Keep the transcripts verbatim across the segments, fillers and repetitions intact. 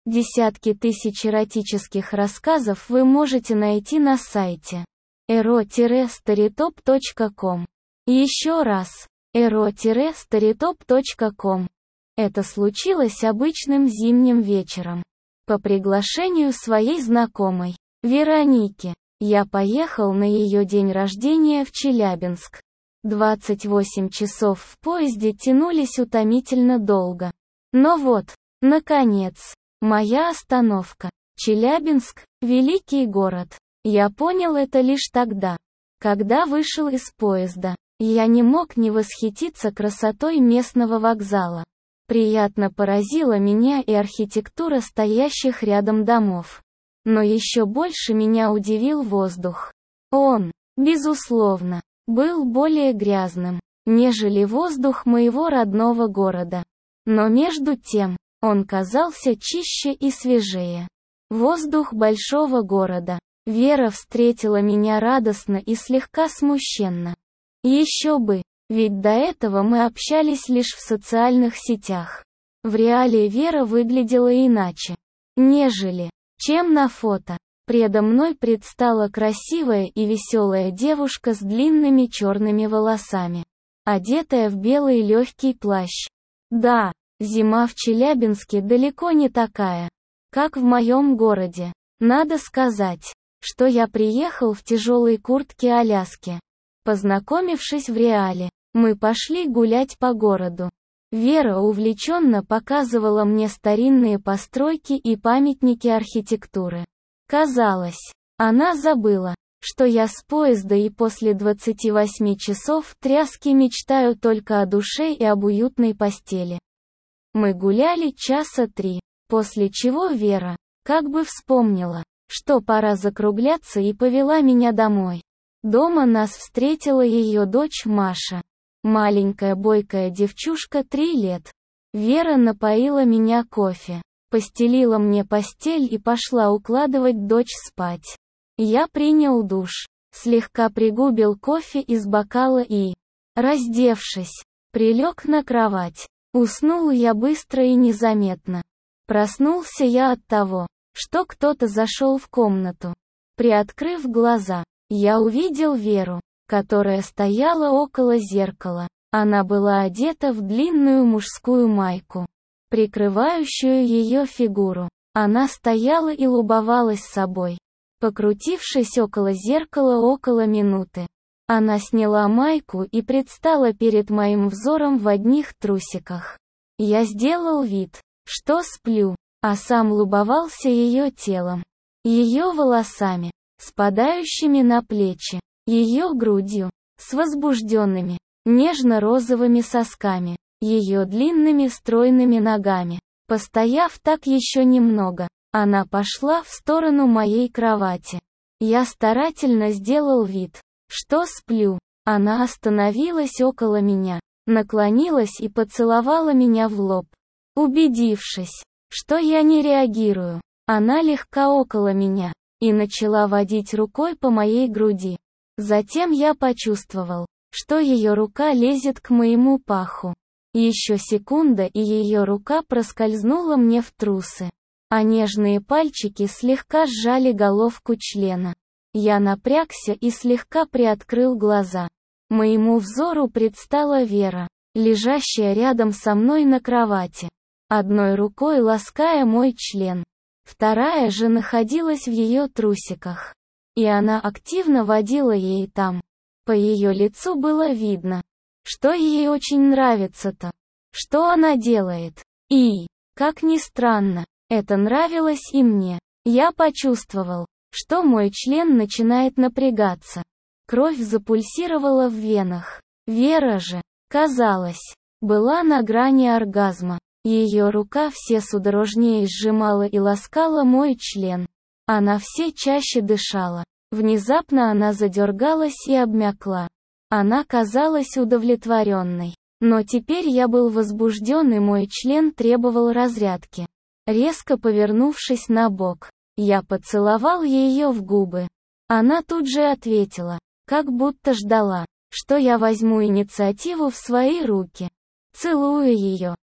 Десятки тысяч эротических рассказов вы можете найти на сайте эро старитоп точка ком. Еще раз, эро старитоп точка ком. Это случилось обычным зимним вечером. По приглашению своей знакомой, Вероники, я поехал на ее день рождения в Челябинск. двадцать восемь часов в поезде тянулись утомительно долго. Но вот, наконец, моя остановка. Челябинск – великий город. Я понял это лишь тогда, когда вышел из поезда. Я не мог не восхититься красотой местного вокзала. Приятно поразила меня и архитектура стоящих рядом домов. Но еще больше меня удивил воздух. Он, безусловно, был более грязным, нежели воздух моего родного города. Но между тем, он казался чище и свежее. Воздух большого города. Вера встретила меня радостно и слегка смущенно. Еще бы, ведь до этого мы общались лишь в социальных сетях. В реале Вера выглядела иначе, нежели, чем на фото. Предо мной предстала красивая и веселая девушка с длинными черными волосами, одетая в белый легкий плащ. Да, зима в Челябинске далеко не такая, как в моем городе. Надо сказать, что я приехал в тяжелой куртке-аляске. Познакомившись в реале, мы пошли гулять по городу. Вера увлеченно показывала мне старинные постройки и памятники архитектуры. Казалось, она забыла, что я с поезда и после двадцати восьми часов тряски мечтаю только о душе и об уютной постели. Мы гуляли часа три, после чего Вера, как бы вспомнила, что пора закругляться, и повела меня домой. Дома нас встретила ее дочь Маша. Маленькая бойкая девчушка три лет. Вера напоила меня кофе, постелила мне постель и пошла укладывать дочь спать. Я принял душ, слегка пригубил кофе из бокала и, раздевшись, прилег на кровать. Уснул я быстро и незаметно. Проснулся я от того, что кто-то зашел в комнату. Приоткрыв глаза, я увидел Веру, которая стояла около зеркала. Она была одета в длинную мужскую майку, прикрывающую ее фигуру. Она стояла и любовалась собой. Покрутившись около зеркала около минуты, она сняла майку и предстала перед моим взором в одних трусиках. Я сделал вид, что сплю, а сам любовался ее телом, ее волосами, спадающими на плечи, ее грудью, с возбужденными, нежно-розовыми сосками, ее длинными стройными ногами. Постояв так еще немного, она пошла в сторону моей кровати. Я старательно сделал вид, что сплю. Она остановилась около меня, наклонилась и поцеловала меня в лоб. Убедившись, что я не реагирую, она легка около меня и начала водить рукой по моей груди. Затем я почувствовал, что ее рука лезет к моему паху. Еще секунда, и ее рука проскользнула мне в трусы, а нежные пальчики слегка сжали головку члена. Я напрягся и слегка приоткрыл глаза. Моему взору предстала Вера, лежащая рядом со мной на кровати, одной рукой лаская мой член. Вторая же находилась в ее трусиках, и она активно водила ей там. По ее лицу было видно, что ей очень нравится то, что она делает. И, как ни странно, это нравилось и мне. Я почувствовал, что мой член начинает напрягаться. Кровь запульсировала в венах. Вера же, казалось, была на грани оргазма. Ее рука все судорожнее сжимала и ласкала мой член. Она все чаще дышала. Внезапно она задергалась и обмякла. Она казалась удовлетворенной. Но теперь я был возбужден, и мой член требовал разрядки. Резко повернувшись на бок, я поцеловал ее в губы. Она тут же ответила, как будто ждала, что я возьму инициативу в свои руки. Целуя ее,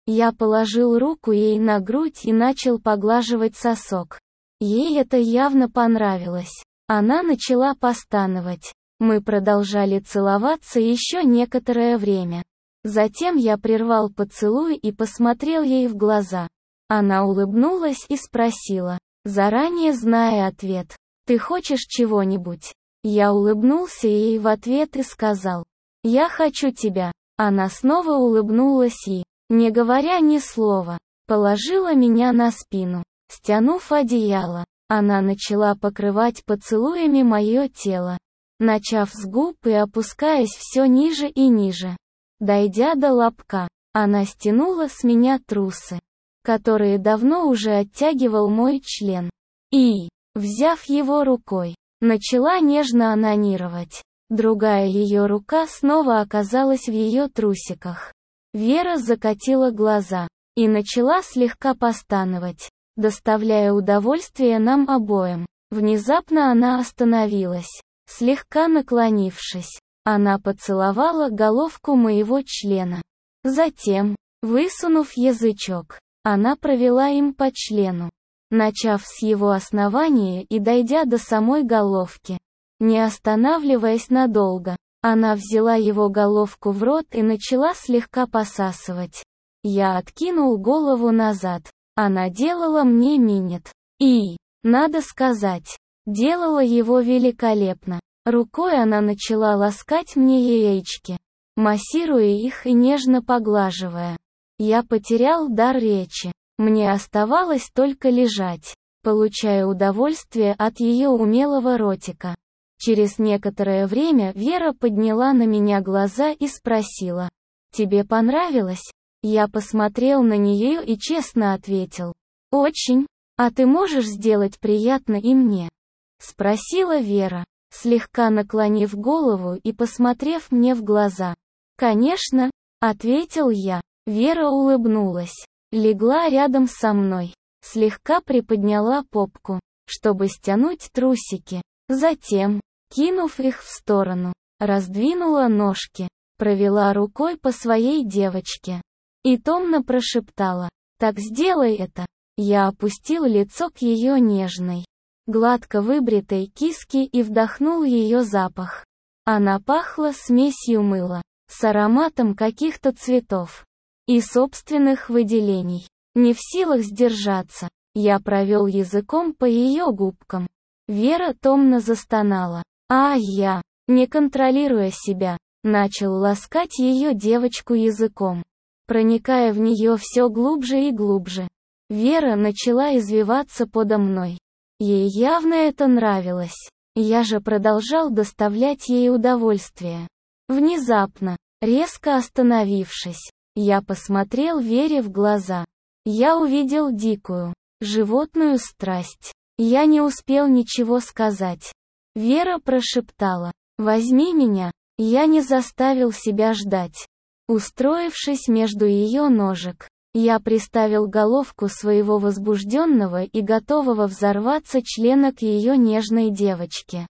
Я положил руку ей на грудь и начал поглаживать сосок. Ей это явно понравилось. Она начала постановать. Мы продолжали целоваться еще некоторое время. Затем я прервал поцелуй и посмотрел ей в глаза. Она улыбнулась и спросила, заранее зная ответ: «Ты хочешь чего-нибудь?» Я улыбнулся ей в ответ и сказал: «Я хочу тебя». Она снова улыбнулась и, не говоря ни слова, положила меня на спину. Стянув одеяло, она начала покрывать поцелуями мое тело, начав с губ и опускаясь все ниже и ниже. Дойдя до лобка, она стянула с меня трусы, которые давно уже оттягивал мой член, и, взяв его рукой, начала нежно онанировать. Другая ее рука снова оказалась в ее трусиках. Вера закатила глаза и начала слегка постановать, доставляя удовольствие нам обоим. Внезапно она остановилась, слегка наклонившись. Она поцеловала головку моего члена. Затем, высунув язычок, она провела им по члену, начав с его основания и дойдя до самой головки. Не останавливаясь надолго, она взяла его головку в рот и начала слегка посасывать. Я откинул голову назад. Она делала мне минет. И, надо сказать, делала его великолепно. Рукой она начала ласкать мне яички, массируя их и нежно поглаживая. Я потерял дар речи. Мне оставалось только лежать, получая удовольствие от ее умелого ротика. Через некоторое время Вера подняла на меня глаза и спросила: «Тебе понравилось?» Я посмотрел на нее и честно ответил: «Очень. А ты можешь сделать приятно и мне?» Спросила Вера, слегка наклонив голову и посмотрев мне в глаза. «Конечно», — ответил я. Вера улыбнулась, легла рядом со мной, слегка приподняла попку, чтобы стянуть трусики. Затем, кинув их в сторону, раздвинула ножки, провела рукой по своей девочке и томно прошептала: «Так сделай это». Я опустил лицо к ее нежной, гладко выбритой киске и вдохнул ее запах. Она пахла смесью мыла, с ароматом каких-то цветов и собственных выделений. Не в силах сдержаться, я провел языком по ее губкам. Вера томно застонала, а я, не контролируя себя, начал ласкать ее девочку языком, проникая в нее все глубже и глубже. Вера начала извиваться подо мной. Ей явно это нравилось. Я же продолжал доставлять ей удовольствие. Внезапно, резко остановившись, я посмотрел Вере в глаза. Я увидел дикую, животную страсть. Я не успел ничего сказать. Вера прошептала: «Возьми меня». Я не заставил себя ждать. Устроившись между ее ножек, я приставил головку своего возбужденного и готового взорваться члена к ее нежной девочке.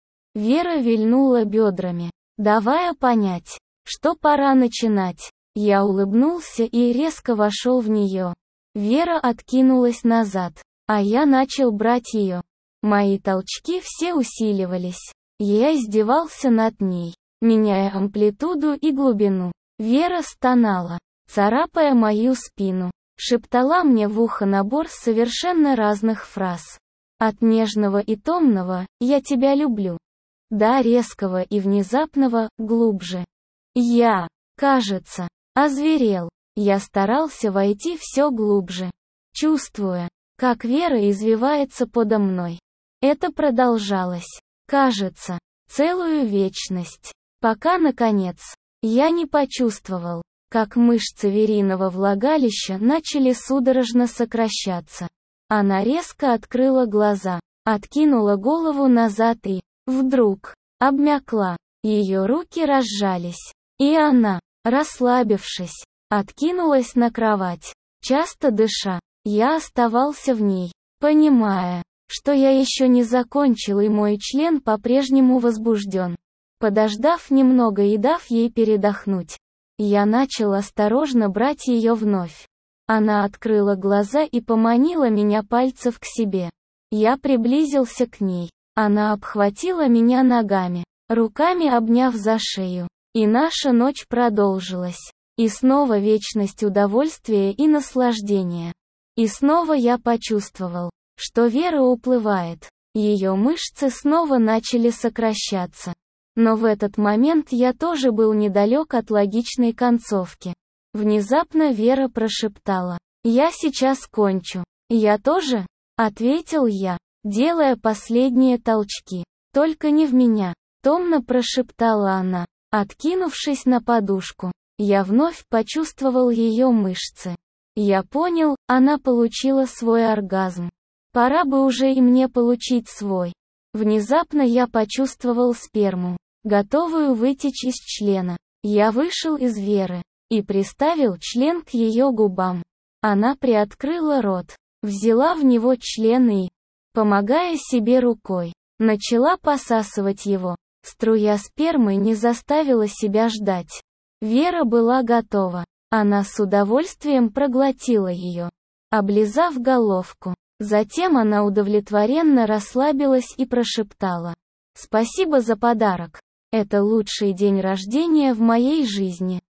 Вера вильнула бедрами, давая понять, что пора начинать. Я улыбнулся и резко вошел в нее. Вера откинулась назад, а я начал брать ее. Мои толчки все усиливались. Я издевался над ней, меняя амплитуду и глубину. Вера стонала, царапая мою спину, шептала мне в ухо набор совершенно разных фраз. От нежного и томного «я тебя люблю» до резкого и внезапного «глубже». Я, кажется, озверел. Я старался войти все глубже, чувствуя, как Вера извивается подо мной. Это продолжалось, кажется, целую вечность, пока, наконец, я не почувствовал, как мышцы Вериного влагалища начали судорожно сокращаться. Она резко открыла глаза, откинула голову назад и, вдруг, обмякла. Ее руки разжались, и она, расслабившись, откинулась на кровать. Часто дыша, я оставался в ней, понимая, что я еще не закончил и мой член по-прежнему возбужден. Подождав немного и дав ей передохнуть, Я начал осторожно брать ее вновь. Она открыла глаза и поманила меня пальцев к себе. Я приблизился к ней. Она обхватила меня ногами, руками обняв за шею. И наша ночь продолжилась. И снова вечность удовольствия и наслаждения. И снова я почувствовал, что Вера уплывает. Ее мышцы снова начали сокращаться. Но в этот момент я тоже был недалек от логичной концовки. Внезапно Вера прошептала: «Я сейчас кончу». «Я тоже?» — ответил я, делая последние толчки. «Только не в меня», — томно прошептала она, откинувшись на подушку. Я вновь почувствовал ее мышцы. Я понял, она получила свой оргазм. Пора бы уже и мне получить свой. Внезапно я почувствовал сперму, готовую вытечь из члена. Я вышел из Веры и приставил член к ее губам. Она приоткрыла рот, взяла в него член и, помогая себе рукой, начала посасывать его. Струя спермы не заставила себя ждать. Вера была готова. Она с удовольствием проглотила ее, облизав головку. Затем она удовлетворенно расслабилась и прошептала: «Спасибо за подарок. Это лучший день рождения в моей жизни».